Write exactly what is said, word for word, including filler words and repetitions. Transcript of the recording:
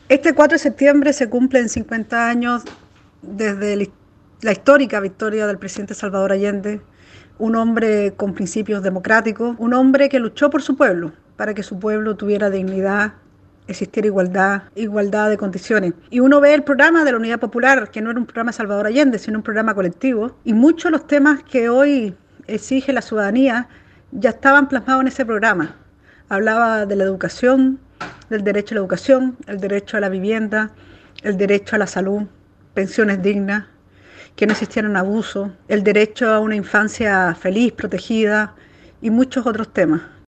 Este cuatro de septiembre se cumplen cincuenta años desde la histórica victoria del presidente Salvador Allende, un hombre con principios democráticos, un hombre que luchó por su pueblo, para que su pueblo tuviera dignidad, existiera igualdad, igualdad de condiciones. Y uno ve el programa de la Unidad Popular, que no era un programa de Salvador Allende, sino un programa colectivo, y muchos de los temas que hoy exige la ciudadanía ya estaban plasmados en ese programa. Hablaba de la educación, del derecho a la educación, el derecho a la vivienda, el derecho a la salud, pensiones dignas, que no existieran abusos, el derecho a una infancia feliz, protegida y muchos otros temas.